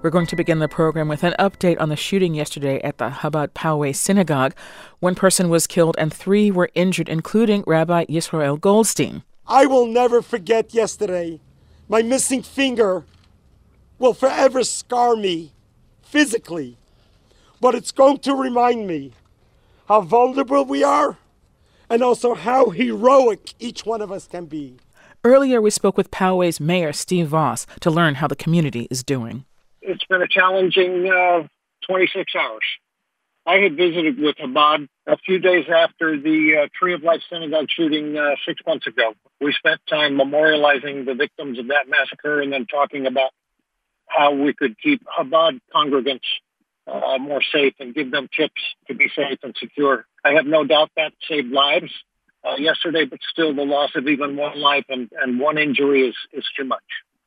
We're going to begin the program with an update on the shooting yesterday at the Chabad Poway Synagogue. One person was killed and 3 were injured, including Rabbi Yisrael Goldstein. I will never forget yesterday. My missing finger will forever scar me physically, but it's going to remind me how vulnerable we are and also how heroic each one of us can be. Earlier, we spoke with Poway's mayor, Steve Voss, to learn how the community is doing. It's been a challenging 26 hours. I had visited with Chabad a few days after the Tree of Life Synagogue shooting 6 months ago. We spent time memorializing the victims of that massacre and then talking about how we could keep Chabad congregants more safe and give them tips to be safe and secure. I have no doubt that saved lives yesterday, but still the loss of even one life and one injury is too much.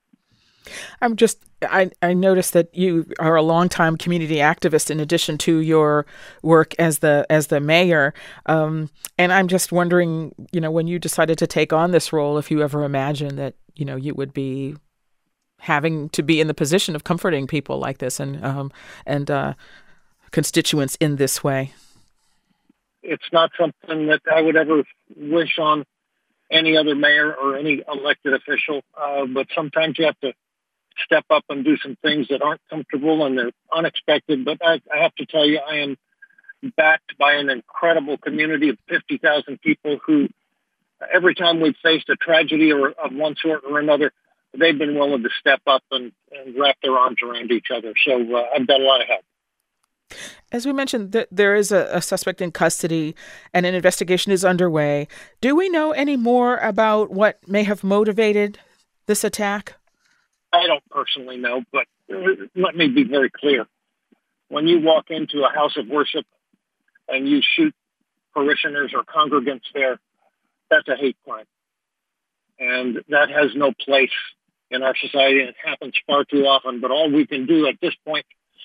I noticed that you are a longtime community activist in addition to your work as the mayor. And I'm just wondering, when you decided to take on this role, if you ever imagined that, you would be having to be in the position of comforting people like this and constituents in this way. It's not something that I would ever wish on any other mayor or any elected official, but sometimes you have to step up and do some things that aren't comfortable and they're unexpected. But I have to tell you, I am backed by an incredible community of 50,000 people who, every time we've faced a tragedy or of one sort or another, they've been willing to step up and wrap their arms around each other. So I've got a lot of help. As we mentioned, there is a suspect in custody and an investigation is underway. Do we know any more about what may have motivated this attack? I don't personally know, but let me be very clear. When you walk into a house of worship and you shoot parishioners or congregants there, that's a hate crime. And that has no place in our society. It happens far too often. But all we can do at this point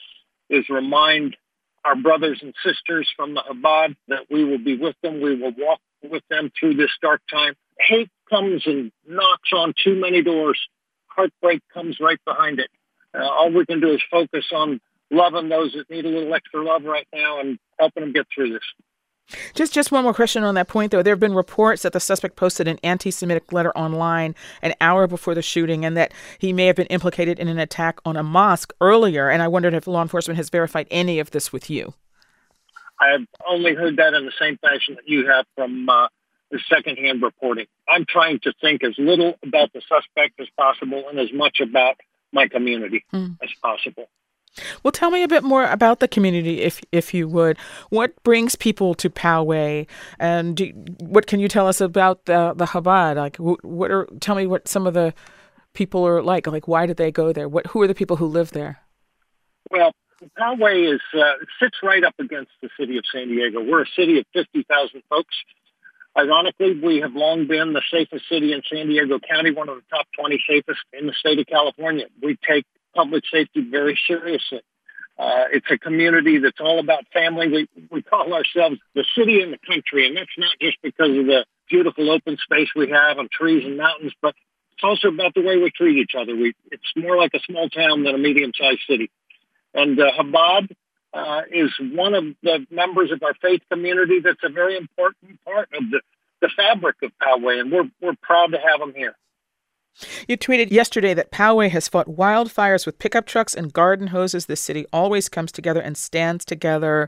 is remind our brothers and sisters from the Chabad that we will be with them. We will walk with them through this dark time. Hate comes and knocks on too many doors. Heartbreak comes right behind it. All we can do is focus on loving those that need a little extra love right now and helping them get through this. Just one more question on that point, though. There have been reports that the suspect posted an anti-Semitic letter online an hour before the shooting and that he may have been implicated in an attack on a mosque earlier. And I wondered if law enforcement has verified any of this with you. I've only heard that in the same fashion that you have from the secondhand reporting. I'm trying to think as little about the suspect as possible and as much about my community as possible. Well, tell me a bit more about the community, if you would. What brings people to Poway, and what can you tell us about the Chabad? Like, tell me what some of the people are like. Like, why did they go there? Who are the people who live there? Well, Poway sits right up against the city of San Diego. We're a city of 50,000 folks. Ironically, we have long been the safest city in San Diego County, one of the top 20 safest in the state of California. We take public safety very seriously. It's a community that's all about family. We call ourselves the city in the country, and that's not just because of the beautiful open space we have and trees and mountains, but it's also about the way we treat each other. It's more like a small town than a medium-sized city. And Chabad is one of the members of our faith community that's a very important part of the fabric of Poway, and we're proud to have them here. You tweeted yesterday that Poway has fought wildfires with pickup trucks and garden hoses. The city always comes together and stands together.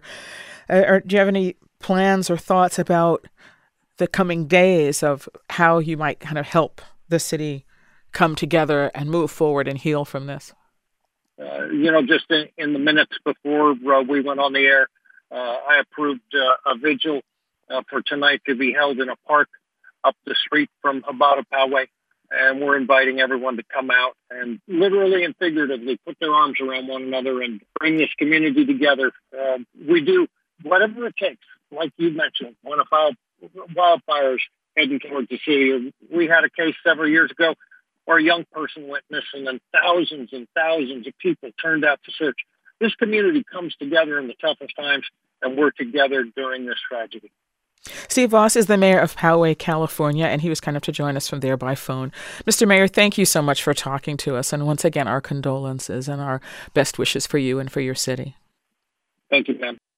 Do you have any plans or thoughts about the coming days of how you might kind of help the city come together and move forward and heal from this? Just in the minutes before we went on the air, I approved a vigil for tonight to be held in a park up the street from Chabad of Poway. And we're inviting everyone to come out and literally and figuratively put their arms around one another and bring this community together. We do whatever it takes, like you mentioned, one of wildfires heading towards the city. We had a case several years ago where a young person went missing and thousands of people turned out to search. This community comes together in the toughest times, and we're together during this tragedy. Steve Vaus is the mayor of Poway, California, and he was kind enough to join us from there by phone. Mr. Mayor, thank you so much for talking to us. And once again, our condolences and our best wishes for you and for your city. Thank you, ma'am.